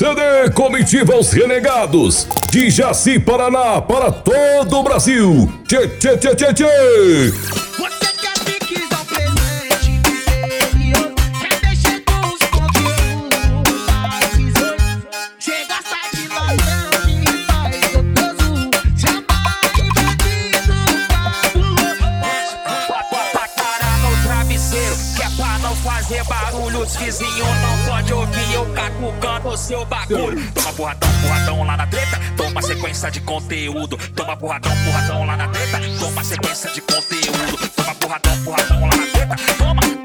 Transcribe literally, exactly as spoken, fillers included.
C D Comitiva Os Renegados, de Jaci, Paraná, para todo o Brasil. Tchê, tchê, tchê, tchê, tchê. Você quer piques ao presente interior, quer mexer com os conteúdos mais visões. Chega, sai de ladrão e faz gostoso, chamar de bandido fabuloso. Bota a cara no travesseiro, que é pra não fazer barulho. Os vizinhos não pode ouvir eu catucando o seu bagulho. Toma porradão, porradão lá na treta, toma sequência de conteúdo. Toma porradão, porradão lá na treta, toma sequência de conteúdo. Toma porradão, porradão lá na treta, toma.